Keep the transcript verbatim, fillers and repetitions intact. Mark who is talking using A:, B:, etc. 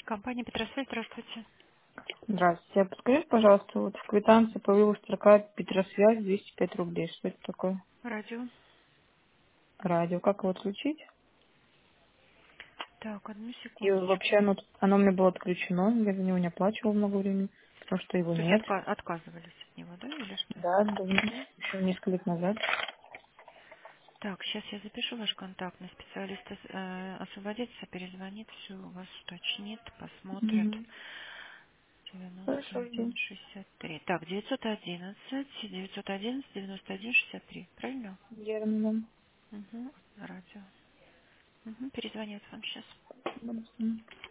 A: Компания Петросвет, здравствуйте.
B: Здравствуйте. А подскажите, пожалуйста, вот в квитанции появилась строка Петросвязь двести пять рублей. Что это такое?
A: Радио.
B: Радио. Как его отключить?
A: Так, одну
B: И
A: секундочку.
B: вообще оно, оно мне было отключено. Я за него не оплачивала много времени, потому что его
A: То есть
B: нет.
A: отка- отказывались от него, да, или что?
B: Да, давно,
A: Мгм.
B: еще несколько лет назад.
A: Так, сейчас я запишу ваш контактный специалист, э, освободится, перезвонит, все у вас уточнит, посмотрит.
B: Угу.
A: девяносто
B: Хорошо, жду.
A: один шестьдесят три. Так, девятьсот одиннадцать, девятьсот одиннадцать, девяносто один шестьдесят три. Правильно?
B: Верно.
A: Угу. Радио. Угу. Перезвонит вам сейчас.
B: Спасибо. До свидания.